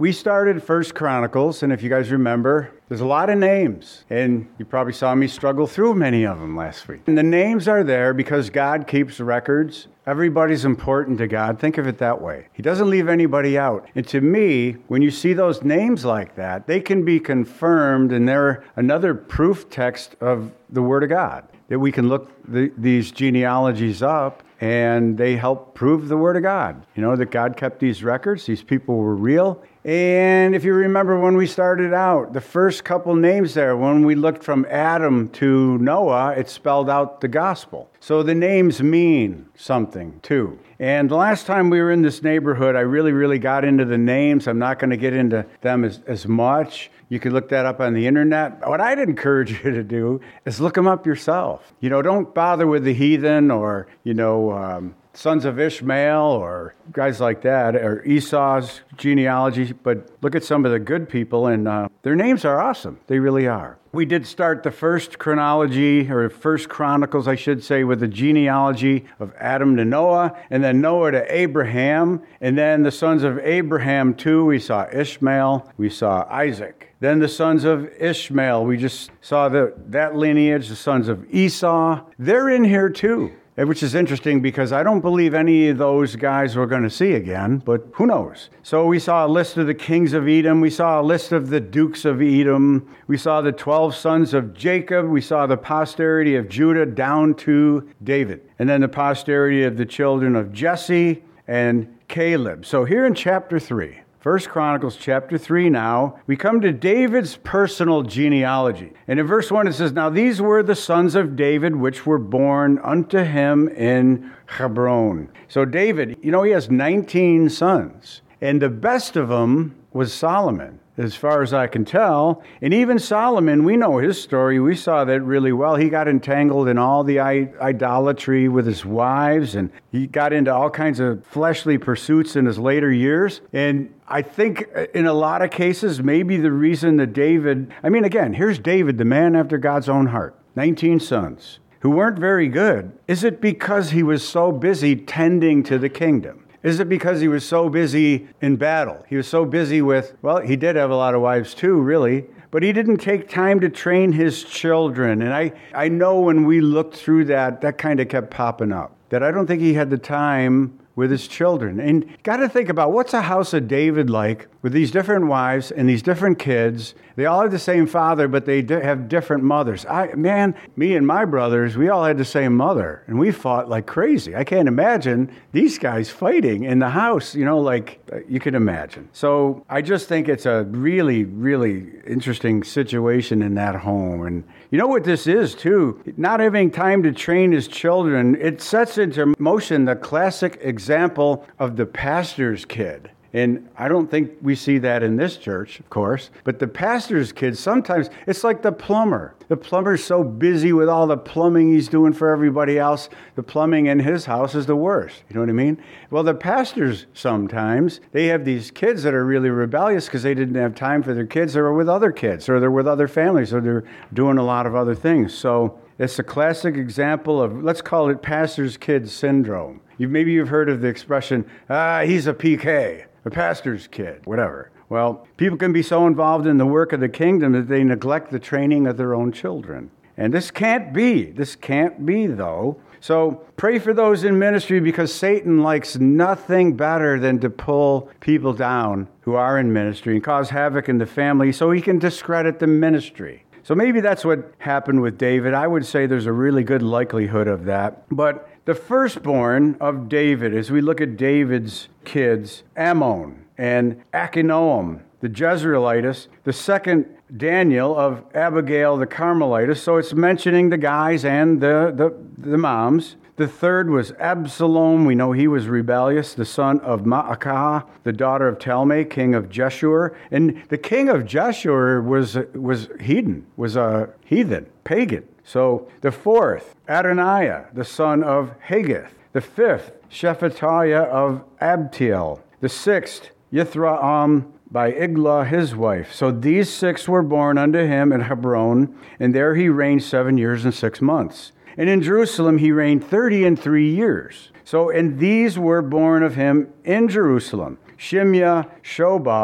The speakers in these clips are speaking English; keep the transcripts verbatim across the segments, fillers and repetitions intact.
we started First Chronicles, and if you guys remember, there's a lot of names, and you probably saw me struggle through many of them last week. And the names are there because God keeps records. Everybody's important to God. Think of it that way. He doesn't leave anybody out. And to me, when you see those names like that, they can be confirmed, and they're another proof text of the Word of God, that we can look the, these genealogies up, and they help prove the Word of God. You know, that God kept these records. These people were real. And if you remember when we started out, the first couple names there, when we looked from Adam to Noah, it spelled out the gospel. So the names mean something too. And the last time we were in this neighborhood, I really, really got into the names. I'm not going to get into them as, as much. You can look that up on the internet. What I'd encourage you to do is look them up yourself. You know, don't bother with the heathen or, you know, um, sons of Ishmael or guys like that, or Esau's genealogy, but look at some of the good people, and uh, their names are awesome. They really are. We did start the first chronology, or first Chronicles, I should say, with the genealogy of Adam to Noah, and then Noah to Abraham, and then the sons of Abraham too. We saw Ishmael, we saw Isaac. Then the sons of Ishmael, we just saw the, that lineage, the sons of Esau. They're in here too. Which is interesting because I don't believe any of those guys we're going to see again, but who knows? So we saw a list of the kings of Edom. We saw a list of the dukes of Edom. We saw the twelve sons of Jacob. We saw the posterity of Judah down to David. And then the posterity of the children of Jesse and Caleb. So here in chapter three, First Chronicles chapter three now, we come to David's personal genealogy. And in verse one it says, "Now these were the sons of David which were born unto him in Hebron." So David, you know, he has nineteen sons. And the best of them was Solomon, as far as I can tell. And even Solomon, we know his story. We saw that really well. He got entangled in all the idolatry with his wives, and he got into all kinds of fleshly pursuits in his later years. And I think in a lot of cases, maybe the reason that David, I mean, again, here's David, the man after God's own heart, nineteen sons, who weren't very good. Is it because he was so busy tending to the kingdom? Is it because he was so busy in battle? He was so busy with, well, he did have a lot of wives too, really, but he didn't take time to train his children. And I, I know when we looked through that, that kind of kept popping up, that I don't think he had the time with his children. And got to think about, what's a house of David like with these different wives and these different kids? They all have the same father, but they have different mothers. I, man, me and my brothers, we all had the same mother, and we fought like crazy. I can't imagine these guys fighting in the house, you know, like you can imagine. So I just think it's a really, really interesting situation in that home. And you know what this is, too? Not having time to train his children, it sets into motion the classic example of the pastor's kid. And I don't think we see that in this church, of course, but the pastor's kids, sometimes it's like the plumber. The plumber's so busy with all the plumbing he's doing for everybody else. The plumbing in his house is the worst. You know what I mean? Well, the pastors sometimes, they have these kids that are really rebellious because they didn't have time for their kids. They're with other kids, or they're with other families, or they're doing a lot of other things. So it's a classic example of, let's call it pastor's kid syndrome. You, maybe you've heard of the expression, ah, he's a P K. A pastor's kid, whatever. Well, people can be so involved in the work of the kingdom that they neglect the training of their own children. And this can't be. This can't be, though. So pray for those in ministry, because Satan likes nothing better than to pull people down who are in ministry and cause havoc in the family so he can discredit the ministry. So maybe that's what happened with David. I would say there's a really good likelihood of that. But the firstborn of David, as we look at David's kids, Ammon and Achinoam, the Jezreelitess, the second Daniel of Abigail the Carmelitess. So it's mentioning the guys and the, the, the moms. The third was Absalom. We know he was rebellious, the son of Maacah, the daughter of Talmai, king of Jeshur. And the king of Jeshur was, was heathen, was a heathen, pagan. So the fourth, Adoniah, the son of Haggith. The fifth, Shephatiah of Abtiel. The sixth, Yithraam by Iglah his wife. So these six were born unto him in Hebron, and there he reigned seven years and six months. And in Jerusalem he reigned thirty and three years. So, and these were born of him in Jerusalem, Shimea, Shobab,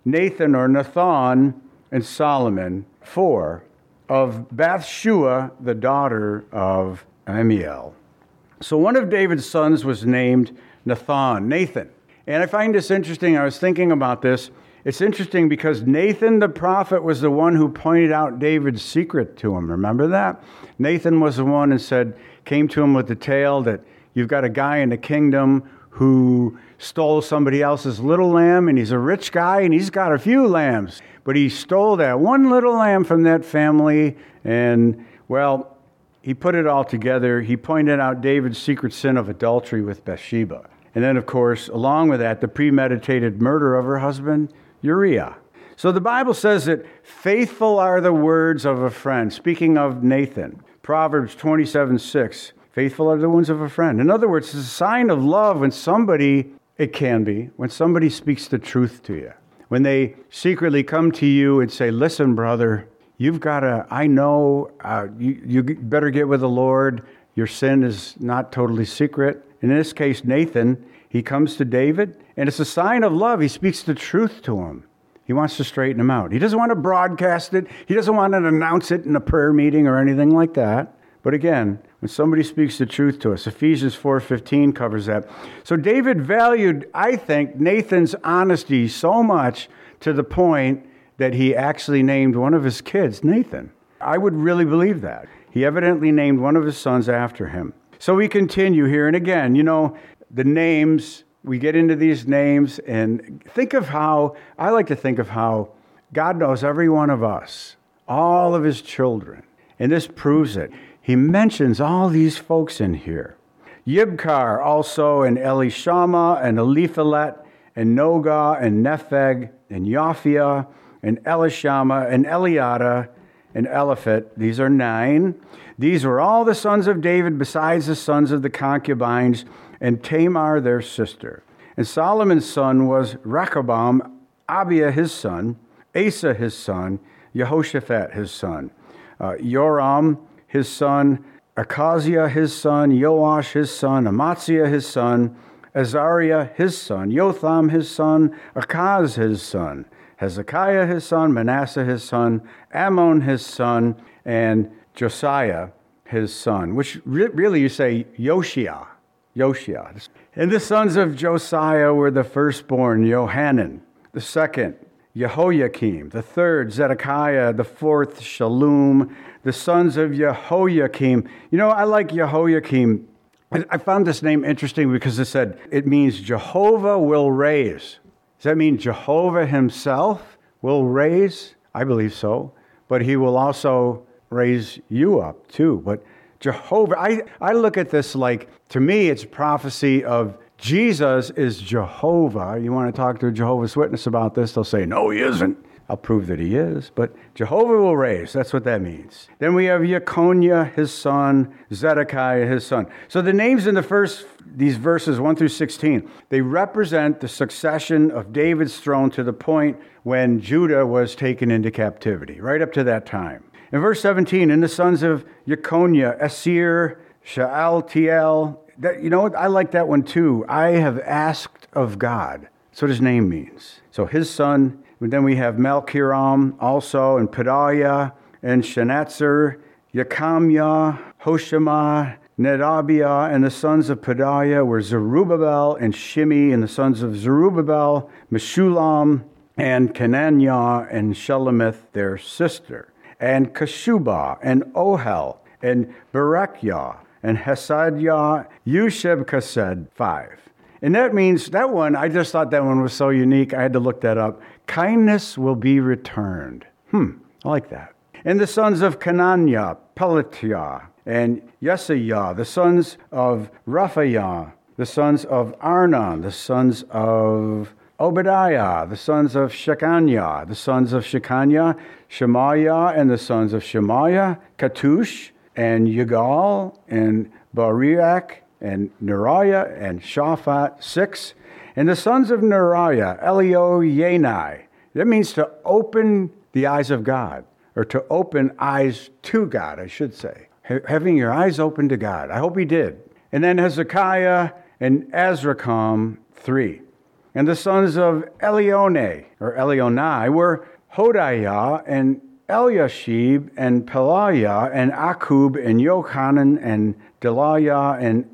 Nathan or Nathan and Solomon. Four, of Bathshua, the daughter of Amiel. So one of David's sons was named Nathan, Nathan. And I find this interesting. I was thinking about this. It's interesting because Nathan the prophet was the one who pointed out David's secret to him. Remember that? Nathan was the one who said, came to him with the tale that you've got a guy in the kingdom who stole somebody else's little lamb, and he's a rich guy, and he's got a few lambs. But he stole that one little lamb from that family, and, well, he put it all together. He pointed out David's secret sin of adultery with Bathsheba. And then, of course, along with that, the premeditated murder of her husband, Uriah. So the Bible says that faithful are the words of a friend. Speaking of Nathan, Proverbs twenty-seven six, faithful are the words of a friend. In other words, it's a sign of love when somebody, it can be, when somebody speaks the truth to you. When they secretly come to you and say, listen, brother, you've got to, I know, uh, you, you better get with the Lord. Your sin is not totally secret. In this case, Nathan, he comes to David, and it's a sign of love. He speaks the truth to him. He wants to straighten him out. He doesn't want to broadcast it. He doesn't want to announce it in a prayer meeting or anything like that. But again, when somebody speaks the truth to us, Ephesians four fifteen covers that. So David valued, I think, Nathan's honesty so much to the point that he actually named one of his kids Nathan. I would really believe that. He evidently named one of his sons after him. So we continue here. And again, you know, the names, we get into these names and think of how, I like to think of how God knows every one of us, all of his children. And this proves it. He mentions all these folks in here. Yibkar also, and Elishama, and Eliphalet, and Nogah, and Nepheg, and Yaphia, and Elishama, and Eliada, and Eliphat. These are nine. These were all the sons of David besides the sons of the concubines, and Tamar their sister. And Solomon's son was Rehoboam, Abiah his son, Asa his son, Jehoshaphat his son, uh, Joram his son, Achaziah his son, Joash his son, Amaziah his son, Azariah his son, Jotham his son, Achaz his son, Hezekiah his son, Manasseh his son, Ammon his son, and Josiah his son, which re- really you say Yoshia, Yoshia. And the sons of Josiah were the firstborn, Johanan, the second, Jehoiakim, the third, Zedekiah, the fourth, Shallum, the sons of Jehoiakim. You know, I like Jehoiakim. I found this name interesting because it said, it means Jehovah will raise. Does that mean Jehovah himself will raise? I believe so. But he will also raise you up too. But Jehovah, I, I look at this like, to me, it's prophecy of Jesus is Jehovah. You want to talk to a Jehovah's Witness about this, they'll say, no, he isn't. I'll prove that he is. But Jehovah will raise. That's what that means. Then we have Jeconiah, his son, Zedekiah, his son. So the names in the first, these verses one through sixteen, they represent the succession of David's throne to the point when Judah was taken into captivity, right up to that time. In verse seventeen, and the sons of Jeconiah, Esir, Shealtiel. That, you know what? I like that one too. I have asked of God. That's what his name means. So his son, and then we have Malchiram also, and Pedaiah, and Shenatzer, Yekamiah, Hoshama, Nedabiah, and the sons of Pedaiah were Zerubbabel and Shimi, and the sons of Zerubbabel, Meshulam, and Kenaniah, and Shelemith, their sister, and Kashubah, and Ohel, and Berechiah, and Hesadiah, Yusheb-Kased, five. And that means, that one, I just thought that one was so unique, I had to look that up. Kindness will be returned. Hmm, I like that. And the sons of Kenaniah, Pelatiah, and Yesaiah, the sons of Raphael, the sons of Arnon, the sons of Obadiah, the sons of Shechaniah, the sons of Shechaniah, Shemaiah, and the sons of Shemaiah, Katush, and Yigal, and Bariach, and Neriah, and Shaphat, six. And the sons of Neriah, Elioyenai. That means to open the eyes of God, or to open eyes to God, I should say. Having your eyes open to God. I hope he did. And then Hezekiah and Azrikam, three. And the sons of Elione, or Elionai, were Hodiah and Eliashib and Peliah and Akub and Yochanan and Delaiah and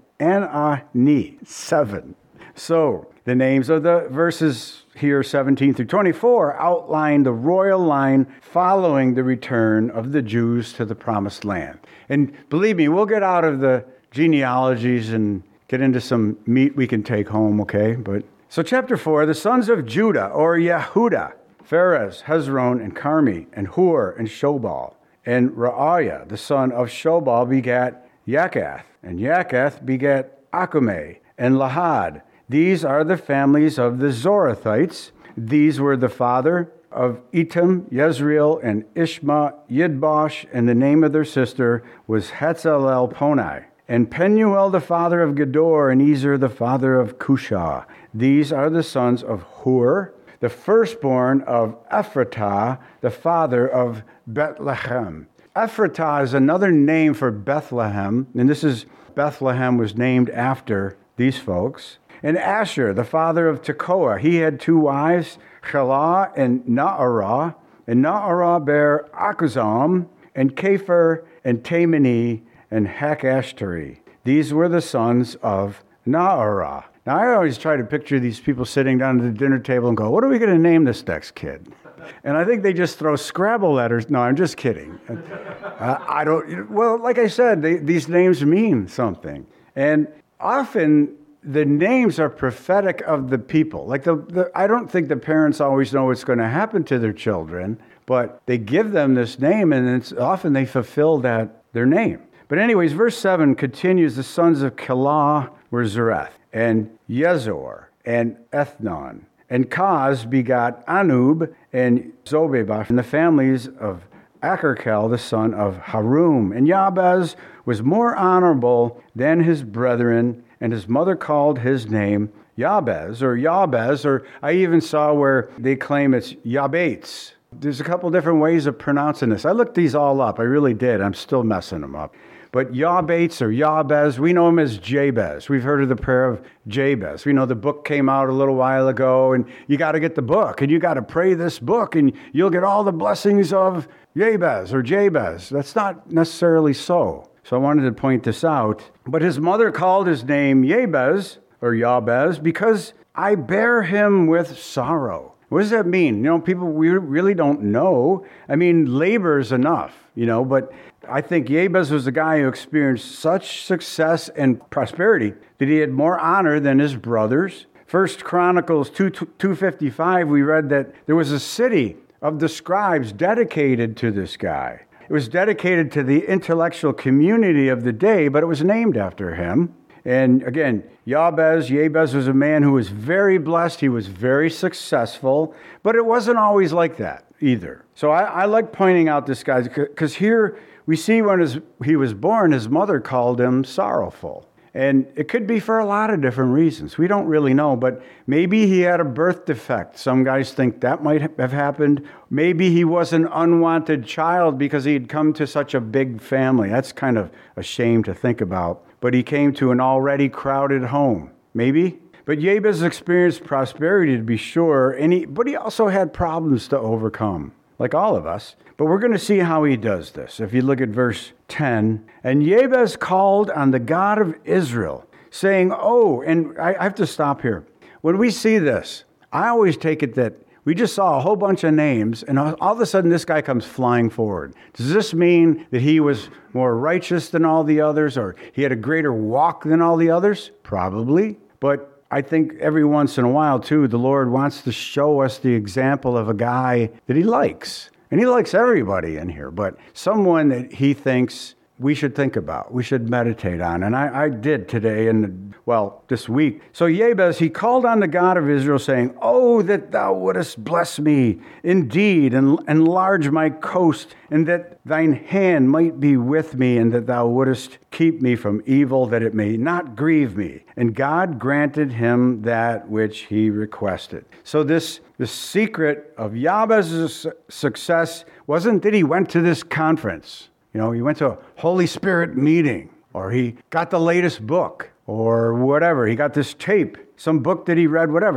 Anani. Seven. So the names of the verses here, seventeen through twenty-four, outline the royal line following the return of the Jews to the promised land. And believe me, we'll get out of the genealogies and get into some meat we can take home, okay? But so chapter four, the sons of Judah, or Yehudah, Pharez, Hezron, and Carmi, and Hur, and Shobal. And Raaiah, the son of Shobal, begat Yakath, and Yakath begat Akume, and Lahad. These are the families of the Zorathites. These were the father of Etam, Jezreel, and Ishma, Yidbosh, and the name of their sister was Hatzalelponi. And Penuel, the father of Gedor, and Ezer, the father of Cushah. These are the sons of Hur, the firstborn of Ephratah, the father of Bethlehem. Ephratah is another name for Bethlehem, and this is, Bethlehem was named after these folks. And Asher, the father of Tekoa, he had two wives, Shelah and Naarah, and Naarah bare Akuzam, and Kepher, and Tamani, and Hakashtari. These were the sons of Naarah. Now, I always try to picture these people sitting down at the dinner table and go, what are we going to name this next kid? And I think they just throw Scrabble letters. No, I'm just kidding. uh, I don't, well, like I said, they, these names mean something. And often the names are prophetic of the people. Like, the, the I don't think the parents always know what's going to happen to their children, but they give them this name, and it's often they fulfill that, their name. But anyways, verse seven continues, the sons of Kelah were Zereth, and Yezor, and Ethnon. And Kaz begot Anub and Zobebah, and the families of Acherkel, the son of Harum. And Jabez was more honorable than his brethren, and his mother called his name Jabez, or Jabez, or I even saw where they claim it's Yabates. There's a couple different ways of pronouncing this. I looked these all up. I really did. I'm still messing them up. But Yabates or Jabez, we know him as Jabez. We've heard of the prayer of Jabez. We know the book came out a little while ago, and you got to get the book, and you got to pray this book, and you'll get all the blessings of Jabez or Jabez. That's not necessarily so. So I wanted to point this out. But his mother called his name Jabez, or Jabez, because I bear him with sorrow. What does that mean? You know, people, we really don't know. I mean, labor is enough, you know, but I think Jabez was the guy who experienced such success and prosperity that he had more honor than his brothers. First Chronicles two fifty-five, we read that there was a city of the scribes dedicated to this guy. It was dedicated to the intellectual community of the day, but it was named after him. And again, Jabez, Jabez was a man who was very blessed. He was very successful, but it wasn't always like that either. So I, I like pointing out this guy, because here we see when his, he was born, his mother called him sorrowful. And it could be for a lot of different reasons. We don't really know, but maybe he had a birth defect. Some guys think that might have happened. Maybe he was an unwanted child because he'd come to such a big family. That's kind of a shame to think about. But he came to an already crowded home. Maybe? But Jabez experienced prosperity, to be sure, and he, but he also had problems to overcome, like all of us. But we're going to see how he does this. If you look at verse ten, and Jabez called on the God of Israel, saying, oh, and I, I have to stop here. When we see this, I always take it that we just saw a whole bunch of names, and all of a sudden this guy comes flying forward. Does this mean that he was more righteous than all the others, or he had a greater walk than all the others? Probably. But I think every once in a while, too, the Lord wants to show us the example of a guy that he likes. And he likes everybody in here, but someone that he thinks we should think about, we should meditate on. And I, I did today, and well, this week. So Jabez, he called on the God of Israel, saying, oh, that thou wouldest bless me indeed, and enlarge my coast, and that thine hand might be with me, and that thou wouldest keep me from evil, that it may not grieve me. And God granted him that which he requested. So this the secret of Jabez's success wasn't that he went to this conference. You know, he went to a Holy Spirit meeting, or he got the latest book, or whatever. He got this tape, some book that he read, whatever.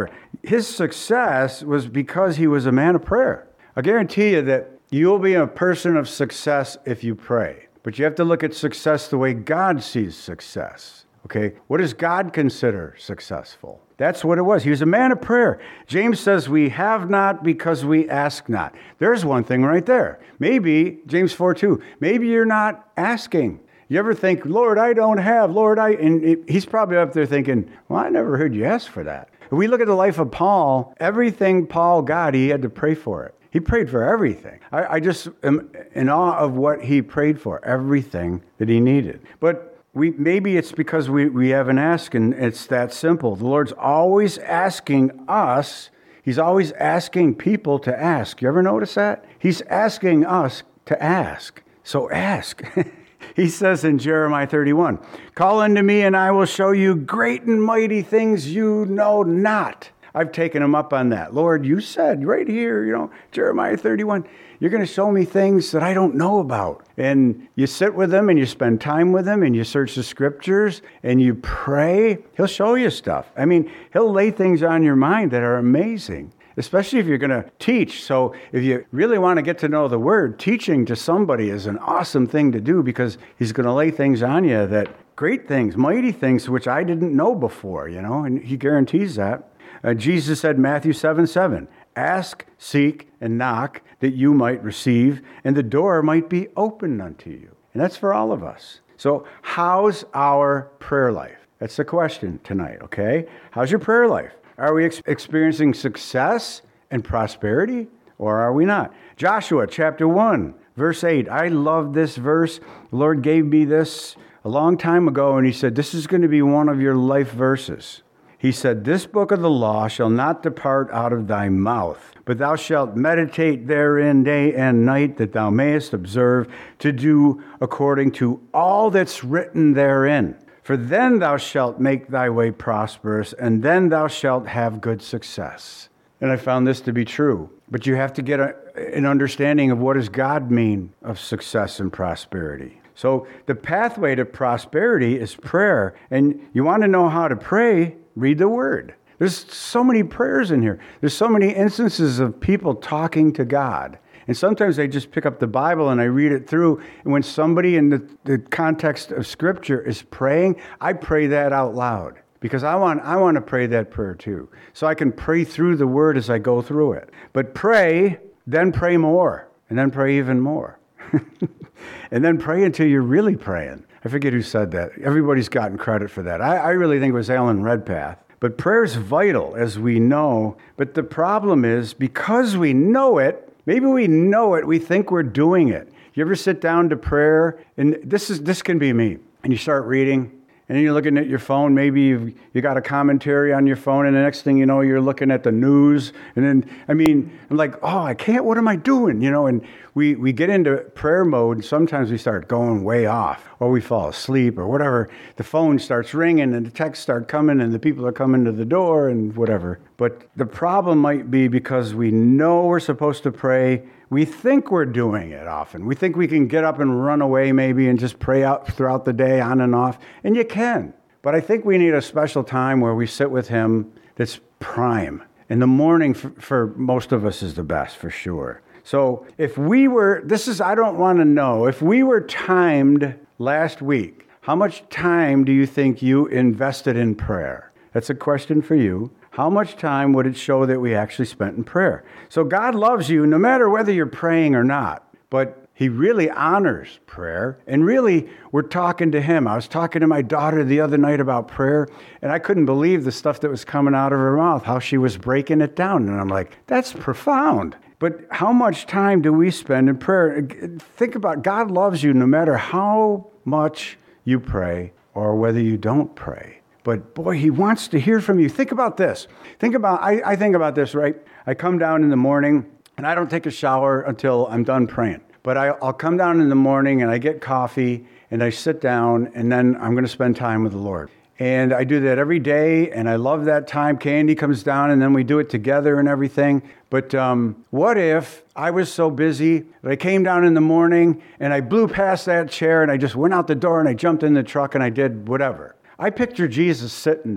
his success was because he was a man of prayer. I guarantee you that you'll be a person of success if you pray. But you have to look at success the way God sees success. Okay? What does God consider successful? That's what it was. He was a man of prayer. James says, we have not because we ask not. There's one thing right there. Maybe, James four two, maybe you're not asking. You ever think, Lord, I don't have, Lord, I, and it, he's probably up there thinking, well, I never heard you ask for that. If we look at the life of Paul, everything Paul got, he had to pray for it. He prayed for everything. I, I just am in awe of what he prayed for, everything that he needed. But we maybe it's because we, we haven't asked, and it's that simple. The Lord's always asking us. He's always asking people to ask. You ever notice that? He's asking us to ask. So ask. He says in Jeremiah thirty-one, call unto me and I will show you great and mighty things you know not. I've taken him up on that. Lord, you said right here, you know, Jeremiah thirty-one, you're going to show me things that I don't know about. And you sit with him and you spend time with him and you search the scriptures and you pray. He'll show you stuff. I mean, he'll lay things on your mind that are amazing, especially if you're going to teach. So if you really want to get to know the word, teaching to somebody is an awesome thing to do because he's going to lay things on you that great things, mighty things, which I didn't know before, you know, and he guarantees that. Uh, Jesus said, Matthew seven seven, ask, seek, and knock that you might receive, and the door might be opened unto you. And that's for all of us. So how's our prayer life? That's the question tonight, okay? How's your prayer life? Are we ex- experiencing success and prosperity, or are we not? Joshua chapter one, verse eight. I love this verse. The Lord gave me this a long time ago, and he said, this is going to be one of your life verses. He said, this book of the law shall not depart out of thy mouth, but thou shalt meditate therein day and night, that thou mayest observe to do according to all that's written therein. For then thou shalt make thy way prosperous, and then thou shalt have good success. And I found this to be true. But you have to get a, an understanding of what does God mean of success and prosperity. So the pathway to prosperity is prayer. And you want to know how to pray, read the Word. There's so many prayers in here. There's so many instances of people talking to God. And sometimes I just pick up the Bible and I read it through. And when somebody in the, the context of Scripture is praying, I pray that out loud. Because I want I want to pray that prayer too. So I can pray through the Word as I go through it. But pray, then pray more. And then pray even more. And then pray until you're really praying. I forget who said that. Everybody's gotten credit for that. I, I really think it was Alan Redpath. But prayer is vital, as we know. But the problem is, because we know it, maybe we know it, we think we're doing it. You ever sit down to prayer, and this is this can be me, and you start reading, and then you're looking at your phone. Maybe you've, you got a commentary on your phone, and the next thing you know, you're looking at the news. And then, I mean, I'm like, oh, I can't, what am I doing? You know, and we, we get into prayer mode, and sometimes we start going way off, or we fall asleep, or whatever. The phone starts ringing, and the texts start coming, and the people are coming to the door, and whatever. But the problem might be because we know we're supposed to pray. We think we're doing it often. We think we can get up and run away maybe and just pray out throughout the day on and off. And you can. But I think we need a special time where we sit with him that's prime. And the morning for, for most of us is the best, for sure. So if we were, this is, I don't want to know, if we were timed last week, how much time do you think you invested in prayer? That's a question for you. How much time would it show that we actually spent in prayer? So God loves you no matter whether you're praying or not, but he really honors prayer. And really, we're talking to him. I was talking to my daughter the other night about prayer, and I couldn't believe the stuff that was coming out of her mouth, how she was breaking it down. And I'm like, that's profound. But how much time do we spend in prayer? Think about, God loves you no matter how much you pray or whether you don't pray. But boy, he wants to hear from you. Think about this. Think about, I, I think about this, right? I come down in the morning and I don't take a shower until I'm done praying. But I, I'll come down in the morning and I get coffee and I sit down and then I'm going to spend time with the Lord. And I do that every day and I love that time. Candy comes down and then we do it together and everything. But um, what if I was so busy that I came down in the morning and I blew past that chair and I just went out the door and I jumped in the truck and I did whatever? I picture Jesus sitting there.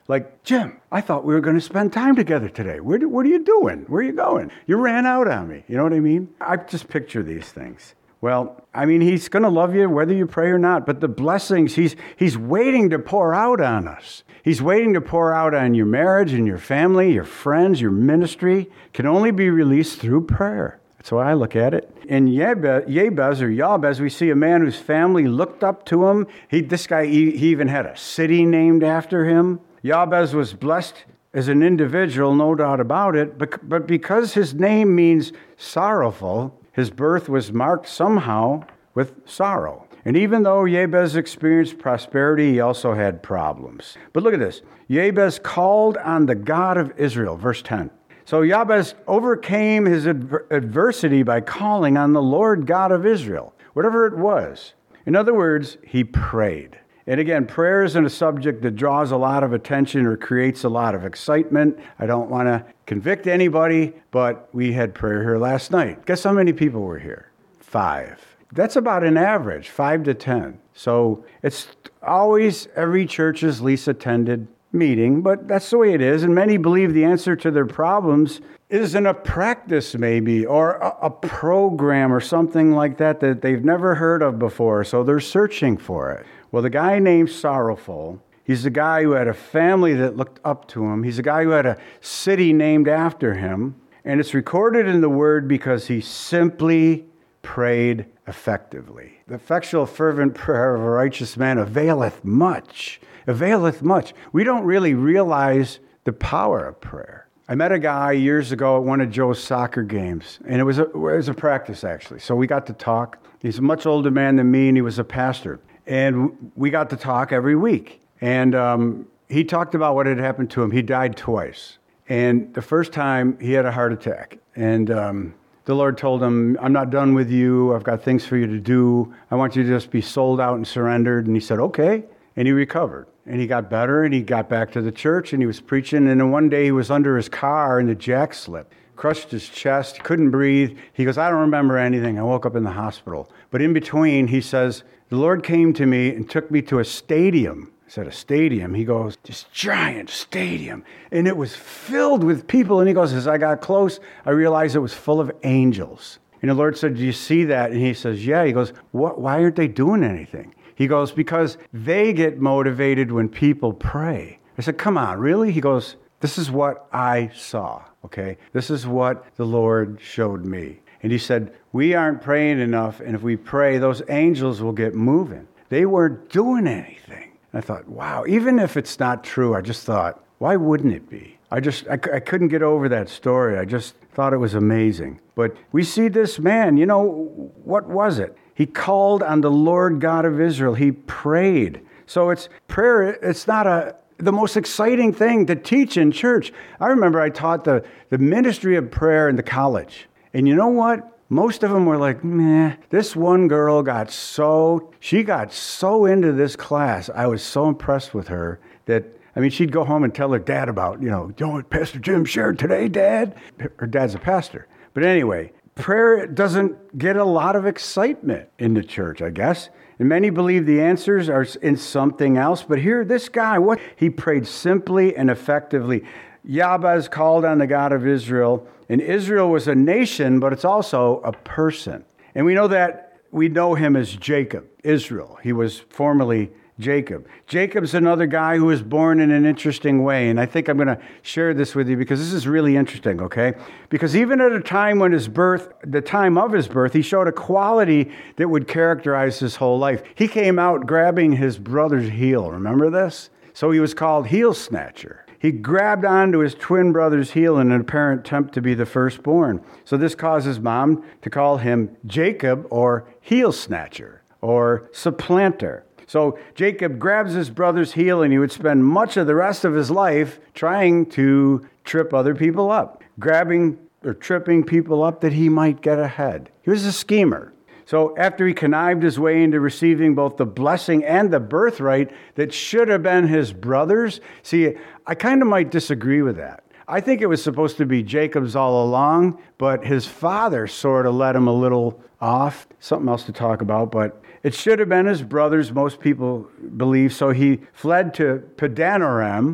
Like, Jim, I thought we were going to spend time together today. Where do, what are you doing? Where are you going? You ran out on me. You know what I mean? I just picture these things. Well, I mean, he's going to love you whether you pray or not, but the blessings, he's he's waiting to pour out on us. He's waiting to pour out on your marriage and your family, your friends, your ministry, can only be released through prayer. That's how I look at it. In Jabez or Jabez, we see a man whose family looked up to him. He, this guy, he, he even had a city named after him. Jabez was blessed as an individual, no doubt about it, but, but because his name means sorrowful, his birth was marked somehow with sorrow. And even though Jabez experienced prosperity, he also had problems. But look at this. Jabez called on the God of Israel, verse ten. So Jabez overcame his adver- adversity by calling on the Lord God of Israel, whatever it was. In other words, he prayed. And again, prayer isn't a subject that draws a lot of attention or creates a lot of excitement. I don't want to convict anybody, but we had prayer here last night. Guess how many people were here? Five. That's about an average, five to ten. So it's always every church's least attended meeting, but that's the way it is. And many believe the answer to their problems is in a practice maybe, or a, a program or something like that that they've never heard of before. So they're searching for it. Well, the guy named Sorrowful, he's the guy who had a family that looked up to him. He's the guy who had a city named after him. And it's recorded in the Word because he simply prayed effectively. The effectual, fervent prayer of a righteous man availeth much. Availeth much. We don't really realize the power of prayer. I met a guy years ago at one of Joe's soccer games, and it was a, it was a practice, actually. So we got to talk. He's a much older man than me, and he was a pastor. And we got to talk every week. And um, he talked about what had happened to him. He died twice. And the first time, he had a heart attack. And um, the Lord told him, I'm not done with you. I've got things for you to do. I want you to just be sold out and surrendered. And he said, okay. And he recovered. And he got better, and he got back to the church, and he was preaching. And then one day, he was under his car, and the jack slipped. Crushed his chest, couldn't breathe. He goes, I don't remember anything. I woke up in the hospital. But in between, he says, the Lord came to me and took me to a stadium. I said, a stadium? He goes, this giant stadium. And it was filled with people. And he goes, as I got close, I realized it was full of angels. And the Lord said, do you see that? And he says, yeah. He goes, what? Why aren't they doing anything? He goes, because they get motivated when people pray. I said, come on, really? He goes, this is what I saw, okay? This is what the Lord showed me. And he said, we aren't praying enough, and if we pray, those angels will get moving. They weren't doing anything. I thought, wow, even if it's not true, I just thought, why wouldn't it be? I just, I, I couldn't get over that story. I just thought it was amazing. But we see this man, you know, what was it? He called on the Lord God of Israel. He prayed. So it's prayer, it's not a the most exciting thing to teach in church. I remember I taught the, the ministry of prayer in the college. And you know what? Most of them were like, meh. This one girl got so, she got so into this class. I was so impressed with her that, I mean, she'd go home and tell her dad about, you know, you know what Pastor Jim shared today, Dad? Her dad's a pastor. But anyway, prayer doesn't get a lot of excitement in the church, I guess. And many believe the answers are in something else. But here, this guy, what? He prayed simply and effectively. Jabez called on the God of Israel. And Israel was a nation, but it's also a person. And we know that, we know him as Jacob, Israel. He was formerly Jacob. Jacob's another guy who was born in an interesting way. And I think I'm going to share this with you because this is really interesting, okay? Because even at a time when his birth, the time of his birth, he showed a quality that would characterize his whole life. He came out grabbing his brother's heel. Remember this? So he was called heel snatcher. He grabbed onto his twin brother's heel in an apparent attempt to be the firstborn. So this causes mom to call him Jacob, or heel snatcher, or supplanter. So Jacob grabs his brother's heel, and he would spend much of the rest of his life trying to trip other people up, grabbing or tripping people up that he might get ahead. He was a schemer. So after he connived his way into receiving both the blessing and the birthright that should have been his brother's, see, I kind of might disagree with that. I think it was supposed to be Jacob's all along, but his father sort of let him a little off. Something else to talk about, but it should have been his brother's, most people believe. So he fled to Padanaram,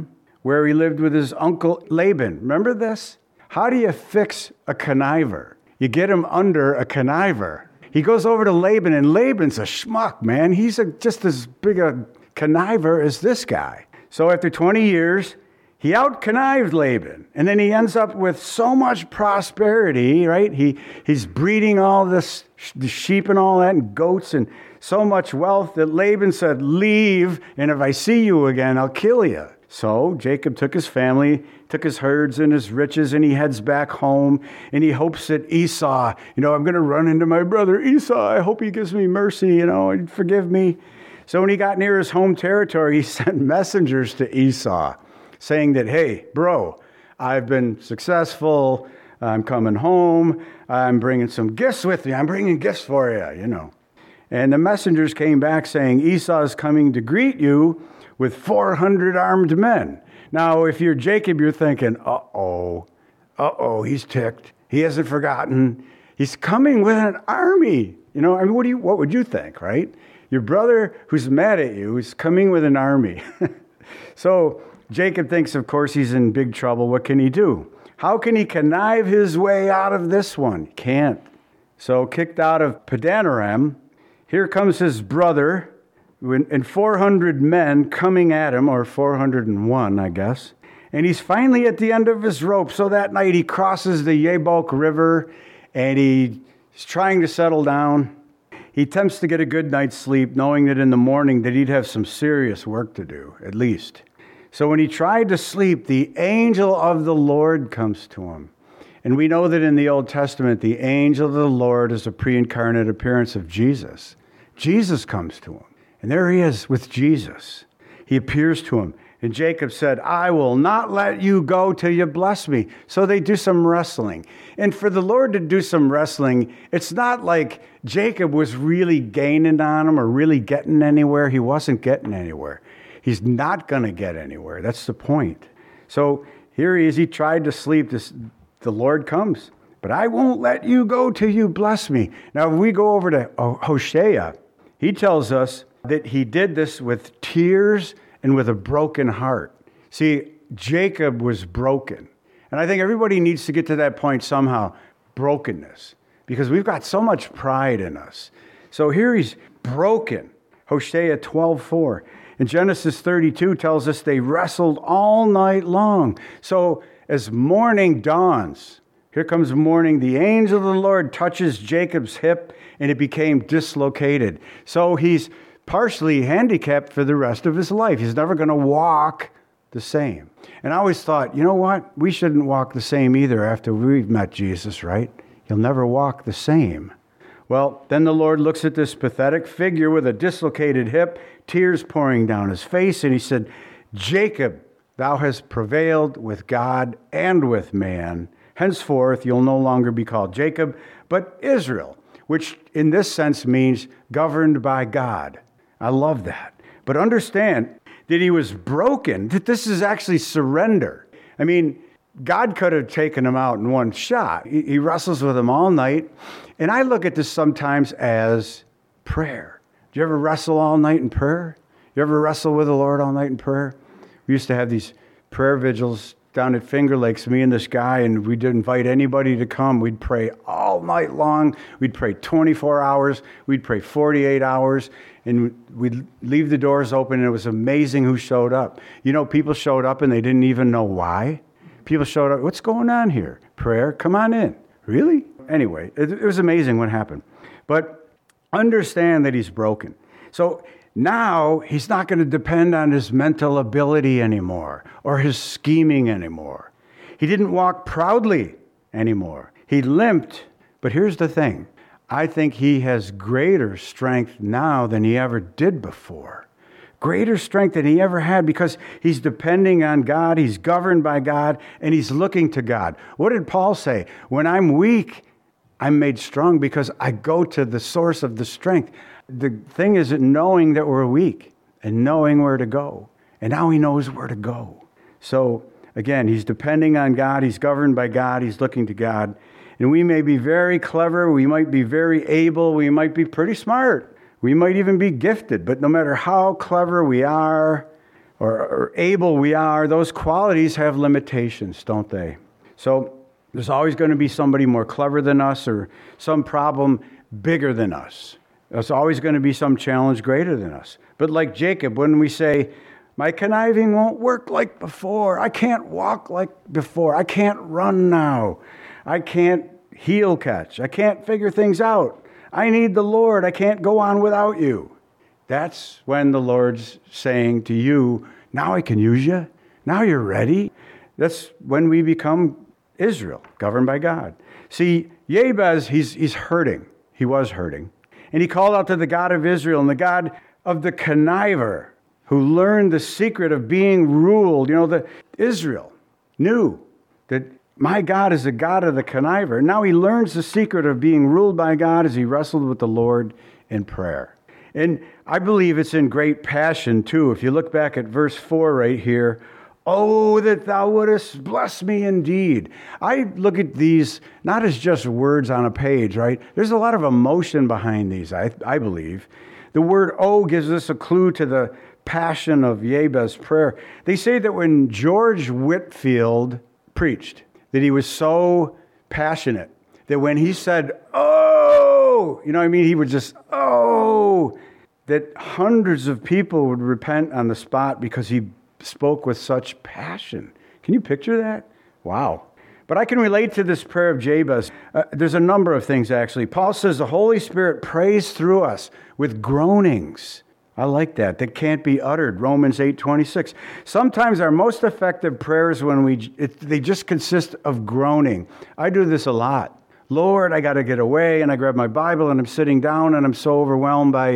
where he lived with his uncle Laban. Remember this? How do you fix a conniver? You get him under a conniver. He goes over to Laban, and Laban's a schmuck, man. He's a, just as big a conniver as this guy. So after twenty years, he out-connived Laban. And then he ends up with so much prosperity, right? He He's breeding all this, the sheep and all that, and goats, and so much wealth that Laban said, leave, and if I see you again, I'll kill you. So Jacob took his family, took his herds and his riches, and he heads back home, and he hopes that Esau, you know, I'm going to run into my brother Esau. I hope he gives me mercy, you know, and forgive me. So when he got near his home territory, he sent messengers to Esau saying that, hey, bro, I've been successful. I'm coming home. I'm bringing some gifts with me. I'm bringing gifts for you, you know. And the messengers came back saying, Esau is coming to greet you with four hundred armed men. Now, if you're Jacob, you're thinking, uh-oh, uh-oh, he's ticked. He hasn't forgotten. He's coming with an army. You know, I mean, what do you, what would you think, right? Your brother who's mad at you is coming with an army. So Jacob thinks, of course, he's in big trouble. What can he do? How can he connive his way out of this one? Can't. So kicked out of Padanaram, here comes his brother and four hundred men coming at him, or four hundred one, I guess. And he's finally at the end of his rope. So that night he crosses the Yabok River, and he's trying to settle down. He attempts to get a good night's sleep, knowing that in the morning that he'd have some serious work to do, at least. So when he tried to sleep, the angel of the Lord comes to him. And we know that in the Old Testament, the angel of the Lord is a pre-incarnate appearance of Jesus. Jesus comes to him. And there he is with Jesus. He appears to him. And Jacob said, I will not let you go till you bless me. So they do some wrestling. And for the Lord to do some wrestling, it's not like Jacob was really gaining on him or really getting anywhere. He wasn't getting anywhere. He's not going to get anywhere. That's the point. So here he is. He tried to sleep. This, the Lord comes. But I won't let you go till you bless me. Now, if we go over to Hosea, he tells us that he did this with tears and with a broken heart. See, Jacob was broken. And I think everybody needs to get to that point somehow, brokenness, because we've got so much pride in us. So here he's broken. Hosea twelve four. And Genesis thirty-two tells us they wrestled all night long. So as morning dawns, here comes morning, the angel of the Lord touches Jacob's hip, and it became dislocated. So he's partially handicapped for the rest of his life. He's never going to walk the same. And I always thought, you know what? We shouldn't walk the same either after we've met Jesus, right? He'll never walk the same. Well, then the Lord looks at this pathetic figure with a dislocated hip, tears pouring down his face, and he said, Jacob, thou hast prevailed with God and with man. Henceforth, you'll no longer be called Jacob, but Israel, which in this sense means governed by God. I love that. But understand that he was broken, that this is actually surrender. I mean, God could have taken him out in one shot. He, he wrestles with him all night. And I look at this sometimes as prayer. Do you ever wrestle all night in prayer? You ever wrestle with the Lord all night in prayer? We used to have these prayer vigils down at Finger Lakes, me and this guy, and we'd invite anybody to come. We'd pray all night long. We'd pray twenty-four hours. We'd pray forty-eight hours. And we'd leave the doors open, and it was amazing who showed up. You know, people showed up, and they didn't even know why. People showed up, what's going on here? Prayer, come on in. Really? Anyway, it, it was amazing what happened. But understand that he's broken. So now he's not going to depend on his mental ability anymore or his scheming anymore. He didn't walk proudly anymore. He limped. But here's the thing. I think he has greater strength now than he ever did before. Greater strength than he ever had because he's depending on God, he's governed by God, and he's looking to God. What did Paul say? When I'm weak, I'm made strong because I go to the source of the strength. The thing is knowing that we're weak and knowing where to go. And now he knows where to go. So again, he's depending on God. He's governed by God. He's looking to God. And we may be very clever. We might be very able. We might be pretty smart. We might even be gifted. But no matter how clever we are, or, or able we are, those qualities have limitations, don't they? So there's always going to be somebody more clever than us or some problem bigger than us. There's always going to be some challenge greater than us. But like Jacob, when we say, my conniving won't work like before. I can't walk like before. I can't run now. I can't heel catch. I can't figure things out. I need the Lord. I can't go on without you. That's when the Lord's saying to you, now I can use you. Now you're ready. That's when we become Israel, governed by God. See, Jabez, he's, he's hurting. He was hurting. And he called out to the God of Israel and the God of the conniver, who learned the secret of being ruled. You know, the Israel knew that my God is the God of the conniver. Now he learns the secret of being ruled by God as he wrestled with the Lord in prayer. And I believe it's in great passion, too. If you look back at verse four right here, oh, that thou wouldest bless me indeed. I look at these not as just words on a page, right? There's a lot of emotion behind these, I, I believe. The word oh gives us a clue to the passion of Jabez's prayer. They say that when George Whitefield preached, that he was so passionate that when he said, oh, you know what I mean? He would just, oh, that hundreds of people would repent on the spot because he spoke with such passion. Can you picture that? Wow. But I can relate to this prayer of Jabez. Uh, there's a number of things, actually. Paul says the Holy Spirit prays through us with groanings. I like that. That can't be uttered. Romans eight twenty-six. Sometimes our most effective prayers when we it, they just consist of groaning. I do this a lot. Lord, I got to get away, and I grab my Bible, and I'm sitting down, and I'm so overwhelmed by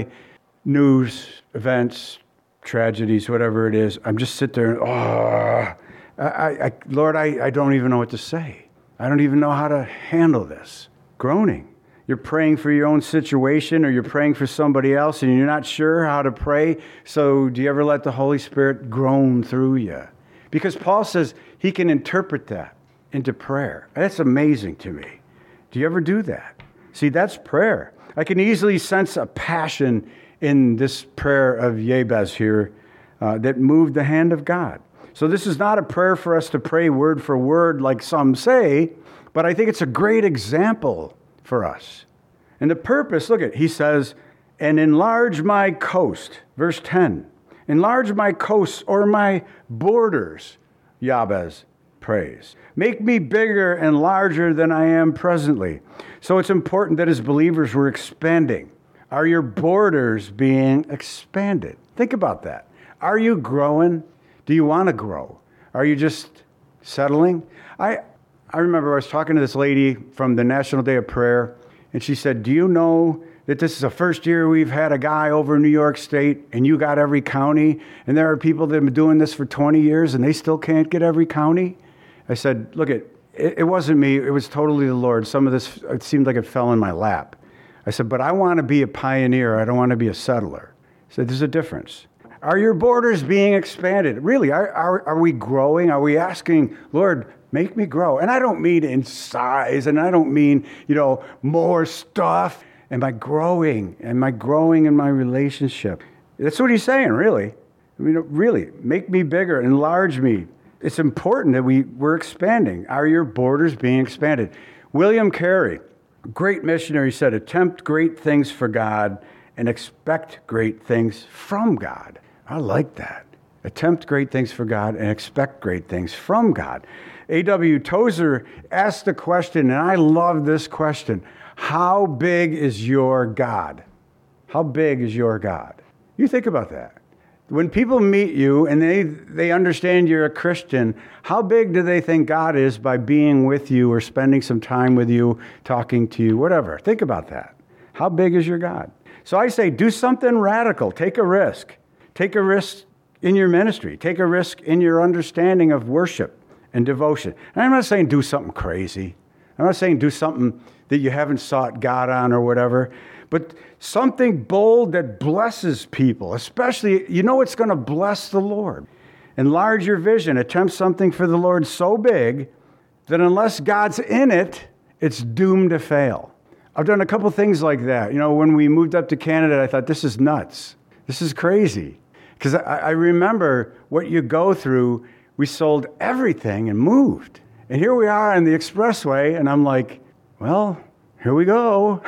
news, events, tragedies, whatever it is. I'm just sit there and, oh, I, I, Lord, I, I don't even know what to say. I don't even know how to handle this. Groaning. You're praying for your own situation or you're praying for somebody else and you're not sure how to pray. So do you ever let the Holy Spirit groan through you? Because Paul says he can interpret that into prayer. That's amazing to me. Do you ever do that? See, that's prayer. I can easily sense a passion in this prayer of Jabez here uh, that moved the hand of God. So this is not a prayer for us to pray word for word like some say, but I think it's a great example for us. And the purpose, look at, he says, and enlarge my coast. Verse ten. Enlarge my coasts or my borders, Jabez prays. Make me bigger and larger than I am presently. So it's important that as believers we're expanding. Are your borders being expanded? Think about that. Are you growing? Do you want to grow? Are you just settling? I I remember I was talking to this lady from the National Day of Prayer, and she said, do you know that this is the first year we've had a guy over in New York State, and you got every county, and there are people that have been doing this for twenty years, and they still can't get every county? I said, look, it, it wasn't me. It was totally the Lord. Some of this, it seemed like it fell in my lap. I said, but I want to be a pioneer. I don't want to be a settler. I said, there's a difference. Are your borders being expanded? Really, are, are, are we growing? Are we asking, Lord, make me grow? And I don't mean in size, and I don't mean, you know, more stuff. Am I growing? Am I growing in my relationship? That's what he's saying, really. I mean, really, make me bigger, enlarge me. It's important that we, we're expanding. Are your borders being expanded? William Carey, great missionary, said, attempt great things for God and expect great things from God. I like that. Attempt great things for God and expect great things from God. A W Tozer asked the question, and I love this question, how big is your God? How big is your God? You think about that. When people meet you and they, they understand you're a Christian, how big do they think God is by being with you or spending some time with you, talking to you, whatever? Think about that. How big is your God? So I say, do something radical. Take a risk. Take a risk in your ministry. Take a risk in your understanding of worship and devotion. And I'm not saying do something crazy. I'm not saying do something that you haven't sought God on or whatever, but something bold that blesses people, especially, you know it's going to bless the Lord. Enlarge your vision. Attempt something for the Lord so big that unless God's in it, it's doomed to fail. I've done a couple things like that. You know, when we moved up to Canada, I thought, this is nuts. This is crazy. Because I, I remember what you go through. We sold everything and moved. And here we are on the expressway, and I'm like, well, here we go.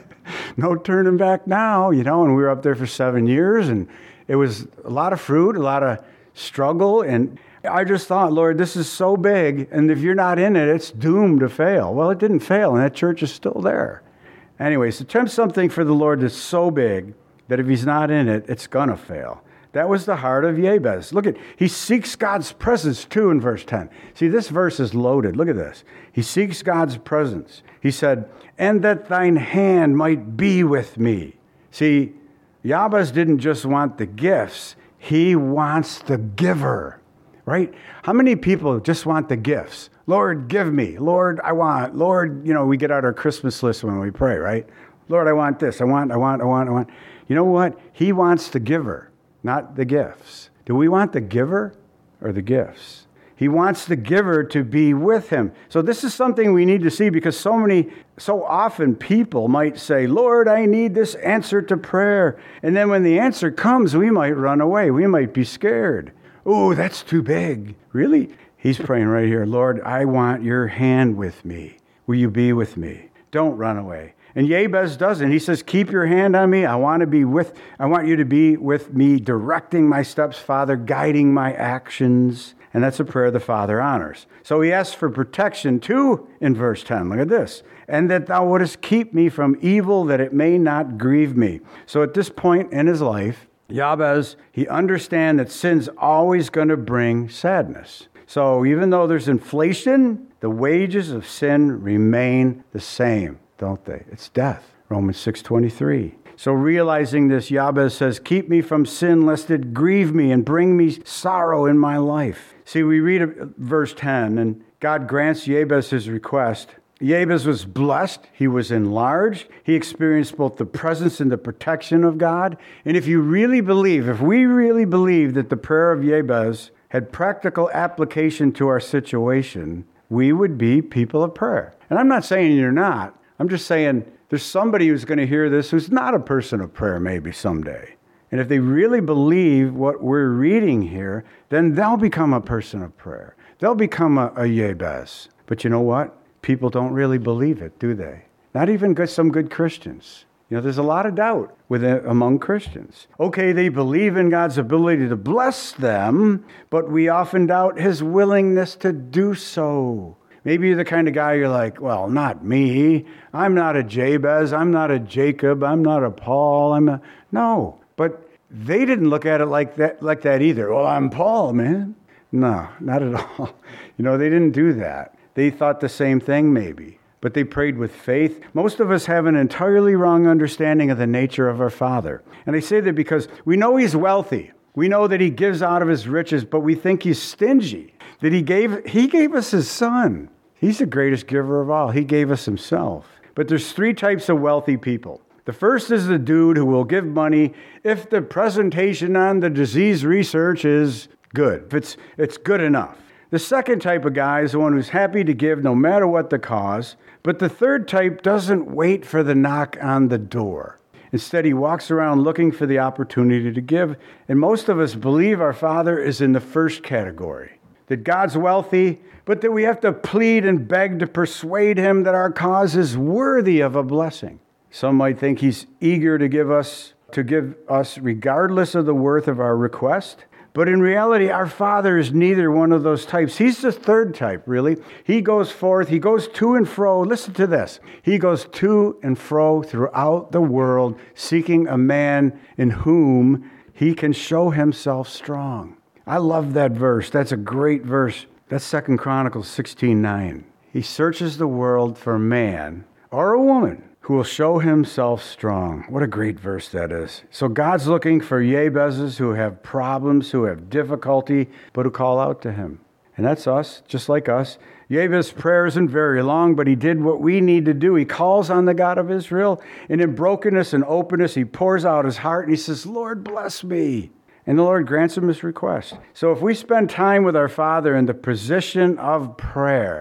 No turning back now, you know, and we were up there for seven years, and it was a lot of fruit, a lot of struggle, and I just thought, Lord, this is so big, and if you're not in it, it's doomed to fail. Well, it didn't fail, and that church is still there. Anyways, attempt something for the Lord that's so big that if he's not in it, it's going to fail. That was the heart of Jabez. Look at, he seeks God's presence too in verse ten. See, this verse is loaded. Look at this. He seeks God's presence. He said, and that thine hand might be with me. See, Jabez didn't just want the gifts. He wants the giver, right? How many people just want the gifts? Lord, give me. Lord, I want. Lord, you know, we get out our Christmas list when we pray, right? Lord, I want this. I want, I want, I want, I want. You know what? He wants the giver, not the gifts. Do we want the giver or the gifts? He wants the giver to be with him. So this is something we need to see, because so many, so often people might say, Lord, I need this answer to prayer. And then when the answer comes, we might run away. We might be scared. Oh, that's too big. Really? He's praying right here. Lord, I want your hand with me. Will you be with me? Don't run away. And Jabez doesn't. He says, keep your hand on me. I want to be with, I want you to be with me, directing my steps, Father, guiding my actions. And that's a prayer the Father honors. So he asks for protection too in verse ten. Look at this. And that thou wouldest keep me from evil, that it may not grieve me. So at this point in his life, Jabez, he understands that sin's always going to bring sadness. So even though there's inflation, the wages of sin remain the same, don't they? It's death. Romans six twenty-three. So realizing this, Jabez says, keep me from sin, lest it grieve me and bring me sorrow in my life. See, we read verse ten, and God grants Jabez his request. Jabez was blessed. He was enlarged. He experienced both the presence and the protection of God. And if you really believe, if we really believe that the prayer of Jabez had practical application to our situation, we would be people of prayer. And I'm not saying you're not. I'm just saying there's somebody who's going to hear this who's not a person of prayer maybe someday. And if they really believe what we're reading here, then they'll become a person of prayer. They'll become a, a Jabez. But you know what? People don't really believe it, do they? Not even good, some good Christians. You know, there's a lot of doubt within, among Christians. Okay, they believe in God's ability to bless them, but we often doubt his willingness to do so. Maybe you're the kind of guy you're like, well, not me. I'm not a Jabez. I'm not a Jacob. I'm not a Paul. I'm a... No, but they didn't look at it like that, like that either. Well, I'm Paul, man. No, not at all. You know, they didn't do that. They thought the same thing maybe, but they prayed with faith. Most of us have an entirely wrong understanding of the nature of our Father. And I say that because we know he's wealthy. We know that he gives out of his riches, but we think he's stingy. That he gave, he gave us his son. He's the greatest giver of all. He gave us himself. But there's three types of wealthy people. The first is the dude who will give money if the presentation on the disease research is good, if it's, it's good enough. The second type of guy is the one who's happy to give no matter what the cause. But the third type doesn't wait for the knock on the door. Instead, he walks around looking for the opportunity to give. And most of us believe our Father is in the first category. That God's wealthy, but that we have to plead and beg to persuade him that our cause is worthy of a blessing. Some might think he's eager to give us, to give us regardless of the worth of our request. But in reality, our Father is neither one of those types. He's the third type, really. He goes forth, he goes to and fro. Listen to this. He goes to and fro throughout the world, seeking a man in whom he can show himself strong. I love that verse. That's a great verse. That's Second Chronicles sixteen nine. He searches the world for a man or a woman who will show himself strong. What a great verse that is. So God's looking for Jabezes who have problems, who have difficulty, but who call out to him. And that's us, just like us. Jabez's prayer isn't very long, but he did what we need to do. He calls on the God of Israel, and in brokenness and openness, he pours out his heart, and he says, Lord, bless me. And the Lord grants him his request. So if we spend time with our Father in the position of prayer,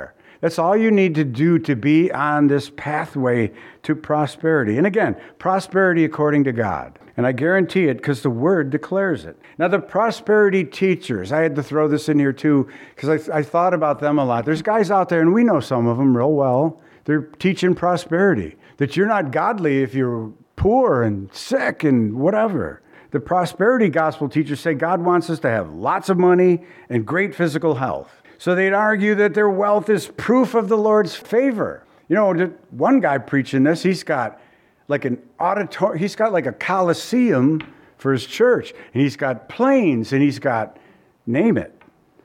That's all you need to do to be on this pathway to prosperity. And again, prosperity according to God. And I guarantee it because the Word declares it. Now, the prosperity teachers, I had to throw this in here too because I, I thought about them a lot. There's guys out there, and we know some of them real well. They're teaching prosperity, that you're not godly if you're poor and sick and whatever. The prosperity gospel teachers say God wants us to have lots of money and great physical health. So they'd argue that their wealth is proof of the Lord's favor. You know, one guy preaching this, he's got like an auditorium, he's got like a coliseum for his church, and he's got planes, and he's got, name it.